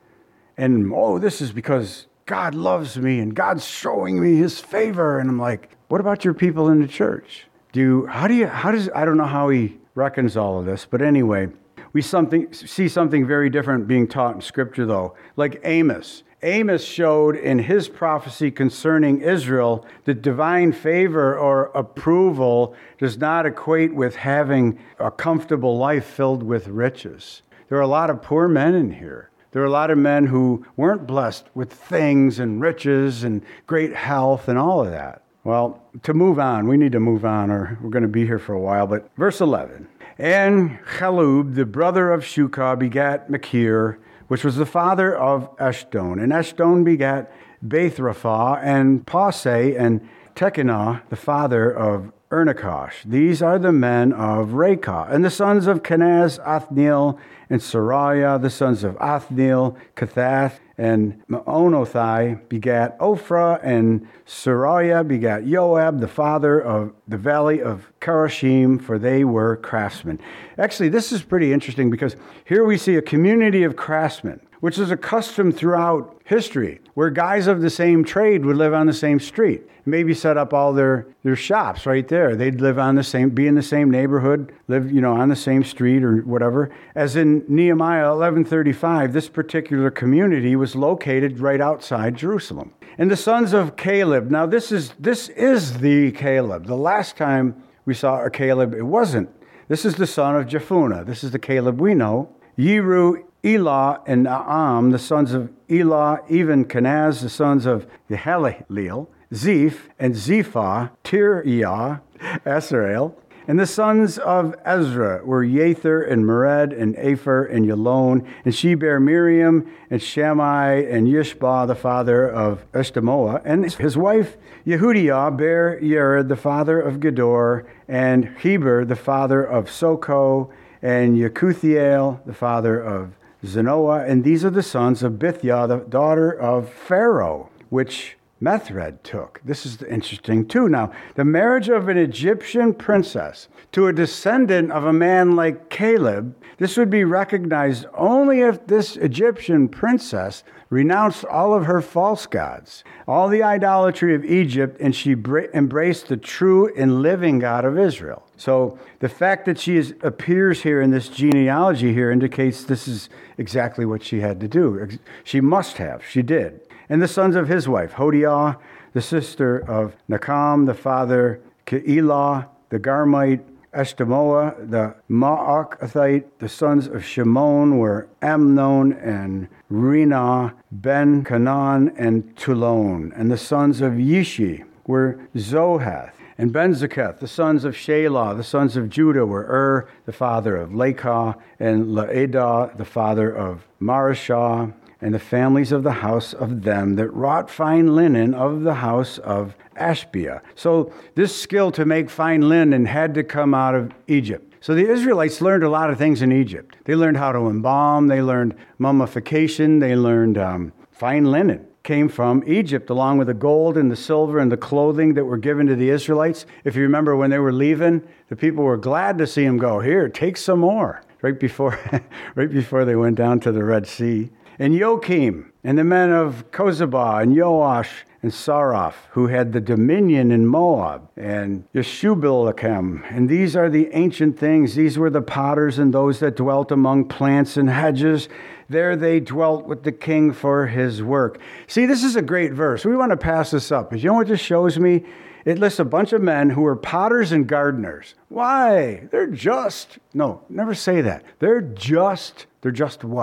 And, oh, this is because God loves me, and God's showing me his favor. And I'm like, what about your people in the church? Do you, how do you, how does, I don't know how he reckons all of this, but anyway, we something see something very different being taught in Scripture, though. Like Amos. Amos showed in his prophecy concerning Israel that divine favor or approval does not equate with having a comfortable life filled with riches. There are a lot of poor men in here. There are a lot of men who weren't blessed with things and riches and great health and all of that. Well, to move on, we need to move on or we're going to be here for a while. But verse eleven. And Chalub, the brother of Shukah, begat Machir, which was the father of Eshton. And Eshton begat Bethraphah, and Paseh, and Tekinah, the father of Ernikosh. These are the men of Rekah. And the sons of Kenaz, Othniel, and Sariah, the sons of Othniel, Kethath, and Maonothai begat Ophrah, and Sariah begat Joab, the father of the valley of Karashim, for they were craftsmen. Actually, this is pretty interesting because here we see a community of craftsmen, which is a custom throughout history, where guys of the same trade would live on the same street, maybe set up all their, their shops right there. They'd live on the same, be in the same neighborhood, live, you know, on the same street or whatever. As in Nehemiah eleven thirty-five, this particular community was located right outside Jerusalem. And the sons of Caleb. Now this is this is the Caleb. The last time we saw a Caleb, it wasn't. This is the son of Jephunneh. This is the Caleb we know. Yeru, Elah, and Naam, the sons of Elah, even Kenaz, the sons of Yehaleleel, Zeph, and Zephah, Tiriah, Asarel. And the sons of Ezra were Yether, and Mered, and Aphor, and Yalon. And she bare Miriam, and Shammai, and Yishbah, the father of Eshtemoa. And his wife Yehudiah bare Yered, the father of Gedor, and Heber, the father of Soko, and Yekuthiel, the father of Zanoah. And these are the sons of Bithia, the daughter of Pharaoh, which Methred took. This is interesting too. Now, the marriage of an Egyptian princess to a descendant of a man like Caleb, this would be recognized only if this Egyptian princess renounced all of her false gods, all the idolatry of Egypt, and she bra- embraced the true and living God of Israel. So the fact that she is, appears here in this genealogy here indicates this is exactly what she had to do. She must have. She did. And the sons of his wife, Hodiah, the sister of Nakam, the father, Keilah, the Garmite, Eshtemoa, the Maakathite. The sons of Shimon were Amnon and Rina, Ben Canaan, and Tulon. And the sons of Yishi were Zohath and Benzeketh. The sons of Shelah, the sons of Judah, were Ur, the father of Lakah, and Laedah, the father of Marashah. And the families of the house of them that wrought fine linen of the house of Ashbia. So this skill to make fine linen had to come out of Egypt. So the Israelites learned a lot of things in Egypt. They learned how to embalm. They learned mummification. They learned um, fine linen. Came from Egypt, along with the gold and the silver and the clothing that were given to the Israelites. If you remember when they were leaving, the people were glad to see them go. Here, take some more. Right before, right before they went down to the Red Sea. And Joachim, and the men of Kozabah, and Joash, and Saraph, who had the dominion in Moab, and Yeshubilachem. And these are the ancient things. These were the potters and those that dwelt among plants and hedges. There they dwelt with the king for his work. See, this is a great verse. We want to pass this up. Because you know what this shows me? It lists a bunch of men who were potters and gardeners. Why? They're just. No, never say that. They're just. They're just what?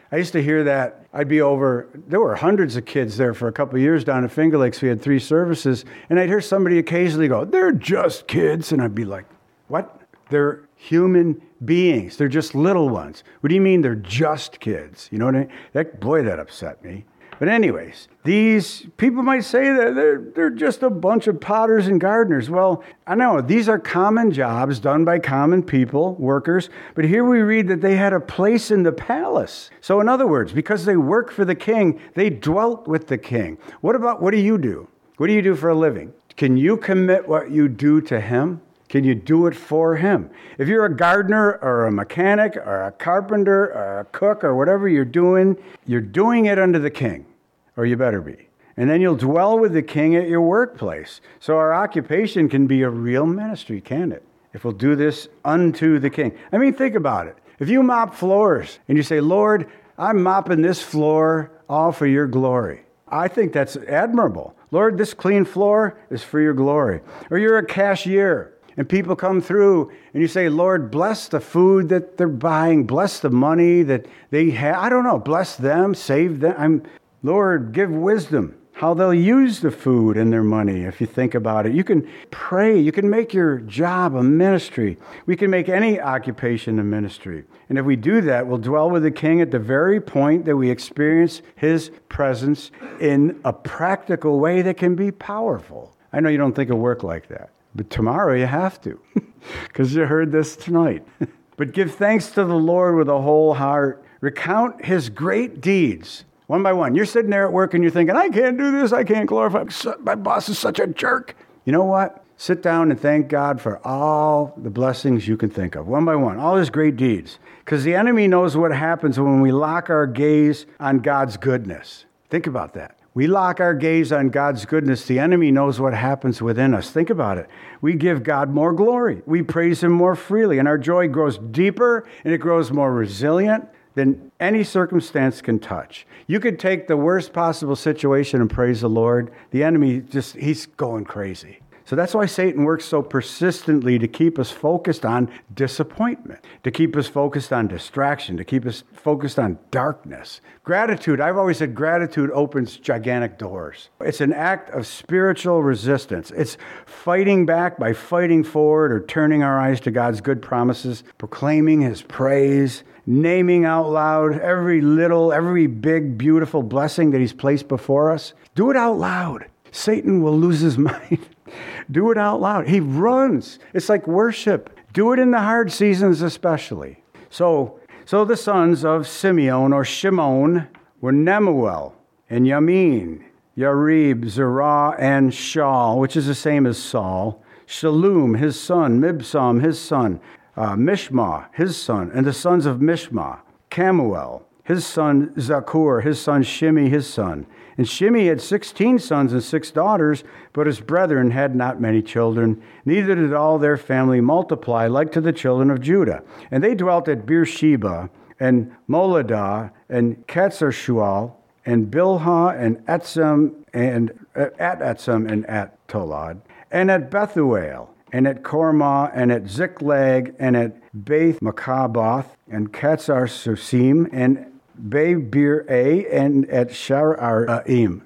I used to hear that. I'd be over, there were hundreds of kids there for a couple of years down at Finger Lakes. We had three services. And I'd hear somebody occasionally go, they're just kids. And I'd be like, what? They're human beings. They're just little ones. What do you mean they're just kids? You know what I mean? That, boy, that upset me. But anyways, these people might say that they're, they're just a bunch of potters and gardeners. Well, I know these are common jobs done by common people, workers. But here we read that they had a place in the palace. So in other words, because they work for the king, they dwelt with the king. What about, what do you do? What do you do for a living? Can you commit what you do to him? Can you do it for him? If you're a gardener or a mechanic or a carpenter or a cook or whatever you're doing, you're doing it unto the king, or you better be. And then you'll dwell with the king at your workplace. So our occupation can be a real ministry, can't it? If we'll do this unto the king. I mean, think about it. If you mop floors and you say, Lord, I'm mopping this floor all for your glory. I think that's admirable. Lord, this clean floor is for your glory. Or you're a cashier. And people come through and you say, Lord, bless the food that they're buying. Bless the money that they have. I don't know. Bless them. Save them. I'm, Lord, give wisdom how they'll use the food and their money. If you think about it, you can pray. You can make your job a ministry. We can make any occupation a ministry. And if we do that, we'll dwell with the king at the very point that we experience his presence in a practical way that can be powerful. I know you don't think of work like that. But tomorrow you have to, because you heard this tonight. But give thanks to the Lord with a whole heart. Recount his great deeds, one by one. You're sitting there at work and you're thinking, I can't do this. I can't glorify. My boss is such a jerk. You know what? Sit down and thank God for all the blessings you can think of, one by one, all his great deeds. Because the enemy knows what happens when we lock our gaze on God's goodness. Think about that. We lock our gaze on God's goodness. The enemy knows what happens within us. Think about it. We give God more glory. We praise him more freely. And our joy grows deeper and it grows more resilient than any circumstance can touch. You could take the worst possible situation and praise the Lord. The enemy just, he's going crazy. So that's why Satan works so persistently to keep us focused on disappointment, to keep us focused on distraction, to keep us focused on darkness. Gratitude, I've always said gratitude opens gigantic doors. It's an act of spiritual resistance. It's fighting back by fighting forward or turning our eyes to God's good promises, proclaiming his praise, naming out loud every little, every big, beautiful blessing that he's placed before us. Do it out loud. Satan will lose his mind. Do it out loud. He runs. It's like worship. Do it in the hard seasons especially. So, so the sons of Simeon or Shimon were Nemuel and Yamin, Yarib, Zerah, and Shaul, which is the same as Saul. Shalom, his son. Mibsam, his son. Uh, Mishma, his son. And the sons of Mishma. Camuel, his son. Zakur, his son. Shimi, his son. And Shimi had sixteen sons and six daughters, but his brethren had not many children. Neither did all their family multiply like to the children of Judah. And they dwelt at Beersheba, and Moladah, and Ketzarshual, and Bilhah, and Etzem, and uh, at Etzem, and at Tolad, and at Bethuel, and at Kormah, and at Ziklag, and at Beth Makaboth, and Ketzar Susim, and Be-bir-a, and at Sharaim.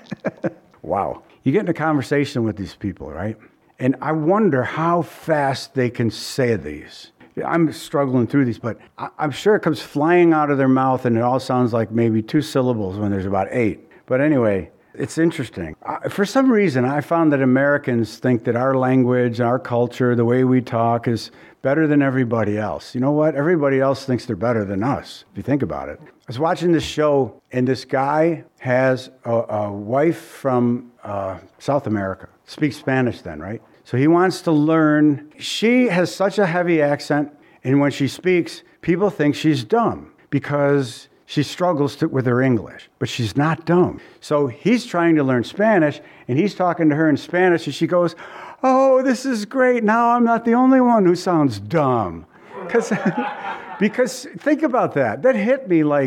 Wow. You get in a conversation with these people, right? And I wonder how fast they can say these. I'm struggling through these, but I'm sure it comes flying out of their mouth and it all sounds like maybe two syllables when there's about eight. But anyway, it's interesting. For some reason, I found that Americans think that our language, our culture, the way we talk is better than everybody else. You know what? Everybody else thinks they're better than us, if you think about it. I was watching this show, and this guy has a, a wife from uh, South America. Speaks Spanish then, right? So he wants to learn. She has such a heavy accent, and when she speaks, people think she's dumb because she struggles to, with her English, but she's not dumb. So he's trying to learn Spanish, and he's talking to her in Spanish, and she goes, oh, this is great. Now I'm not the only one who sounds dumb. Because, because think about that. That hit me like,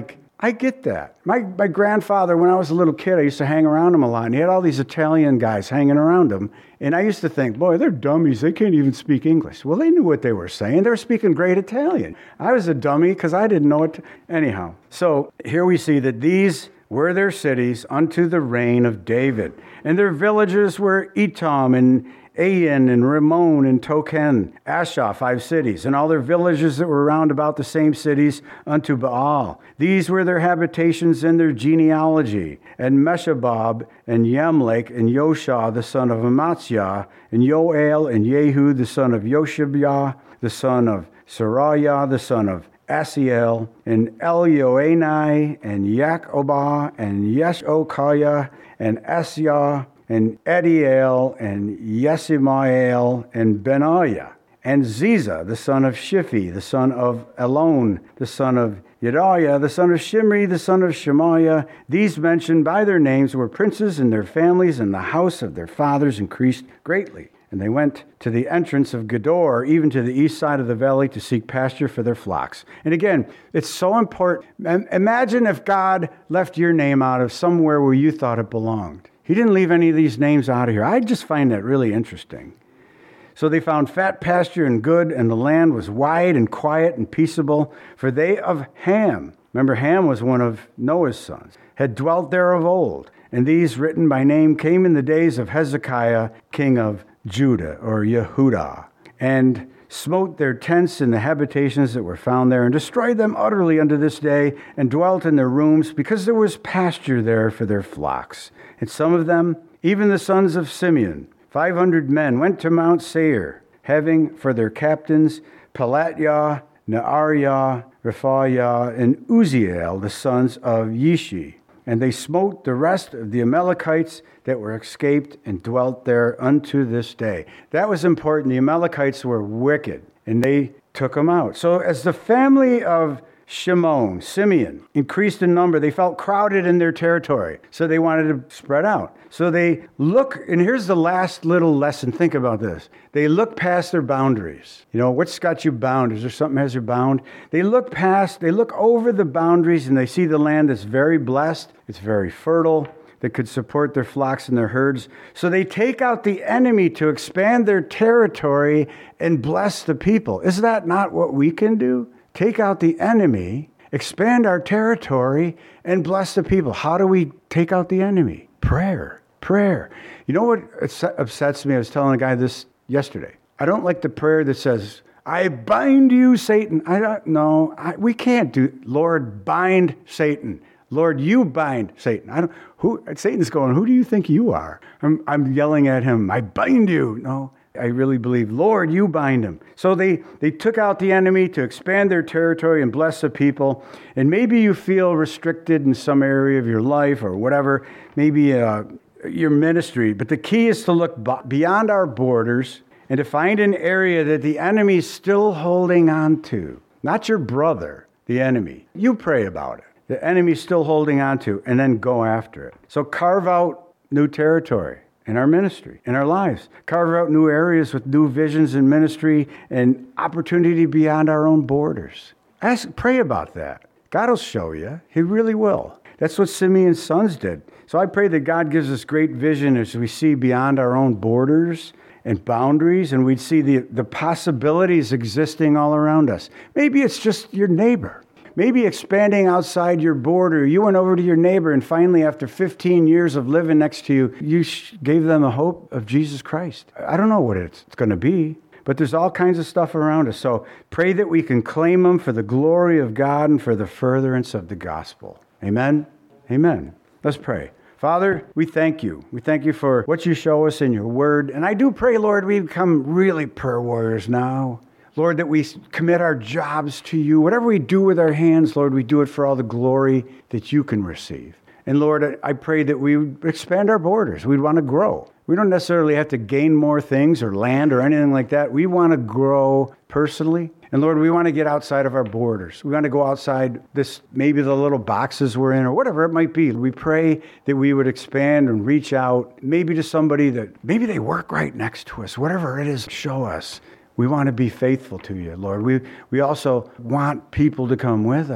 I get that. My my grandfather, when I was a little kid, I used to hang around him a lot, and he had all these Italian guys hanging around him. And I used to think, boy, they're dummies. They can't even speak English. Well, they knew what they were saying. They were speaking great Italian. I was a dummy because I didn't know it. Anyhow, so here we see that these were their cities unto the reign of David. And their villages were Etam and Ain and Rimmon and Token, Asha, five cities, and all their villages that were round about the same cities unto Baal. These were their habitations and their genealogy. And Meshabab and Yamlech and Yosha, the son of Amaziah, and Yoel and Jehu, the son of Yoshibiah, the son of Sariah, the son of Asiel, and Elioenai, and Yakobah, and Yeshokaiah, and Asiah, and Ediel, and Yesimael, and Benaiah, and Ziza, the son of Shiphi, the son of Elon, the son of Yediah, the son of Shimri, the son of Shemaiah. These mentioned by their names were princes, and their families and the house of their fathers increased greatly. And they went to the entrance of Gedor, even to the east side of the valley, to seek pasture for their flocks. And again, it's so important. Imagine if God left your name out of somewhere where you thought it belonged. He didn't leave any of these names out of here. I just find that really interesting. So they found fat pasture and good, and the land was wide and quiet and peaceable, for they of Ham, remember Ham was one of Noah's sons, had dwelt there of old. And these, written by name, came in the days of Hezekiah, king of Judah, or Yehudah, and smote their tents and the habitations that were found there, and destroyed them utterly unto this day, and dwelt in their rooms, because there was pasture there for their flocks. And some of them, even the sons of Simeon, five hundred men, went to Mount Seir, having for their captains Pelatiah, Neariah, Rephaiah, and Uziel, the sons of Yishi. And they smote the rest of the Amalekites that were escaped and dwelt there unto this day. That was important. The Amalekites were wicked, and they took them out. So as the family of Shimon, Simeon, increased in number, they felt crowded in their territory, so they wanted to spread out. So they look, and here's the last little lesson. Think about this. They look past their boundaries. You know, what's got you bound? Is there something that has you bound? They look past, they look over the boundaries, and they see the land that's very blessed, it's very fertile, that could support their flocks and their herds. So they take out the enemy to expand their territory and bless the people. Is that not what we can do? Take out the enemy, expand our territory, and bless the people. How do we take out the enemy? Prayer. Prayer. You know what upsets me? I was telling a guy this yesterday. I don't like the prayer that says, I bind you, Satan. I don't know. We can't do, Lord, bind Satan. Lord, you bind Satan. I don't, who, Satan's going, who do you think you are? I'm, I'm yelling at him, I bind you. No. I really believe, Lord, you bind him. So they, they took out the enemy to expand their territory and bless the people. And maybe you feel restricted in some area of your life or whatever, maybe uh, your ministry. But the key is to look beyond our borders and to find an area that the enemy is still holding on to. Not your brother, the enemy. You pray about it. The enemy's still holding on to, and then go after it. So carve out new territory in our ministry, in our lives. Carve out new areas with new visions in ministry and opportunity beyond our own borders. Ask, pray about that. God will show you. He really will. That's what Simeon's sons did. So I pray that God gives us great vision as we see beyond our own borders and boundaries, and we'd see the, the possibilities existing all around us. Maybe it's just your neighbor. Maybe expanding outside your border. You went over to your neighbor, and finally, after fifteen years of living next to you, you gave them the hope of Jesus Christ. I don't know what it's going to be, but there's all kinds of stuff around us. So pray that we can claim them for the glory of God and for the furtherance of the gospel. Amen? Amen. Let's pray. Father, we thank you. We thank you for what you show us in your word. And I do pray, Lord, we become really prayer warriors now. Lord, that we commit our jobs to you. Whatever we do with our hands, Lord, we do it for all the glory that you can receive. And Lord, I pray that we would expand our borders. We'd want to grow. We don't necessarily have to gain more things or land or anything like that. We want to grow personally. And Lord, we want to get outside of our borders. We want to go outside this, maybe the little boxes we're in or whatever it might be. We pray that we would expand and reach out, maybe to somebody that, maybe they work right next to us, whatever it is, show us. We want to be faithful to you, Lord. We we also want people to come with us.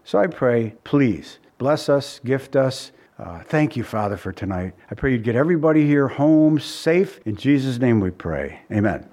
So I pray, please, bless us, gift us. Uh, thank you, Father, for tonight. I pray you'd get everybody here home safe. In Jesus' name we pray. Amen.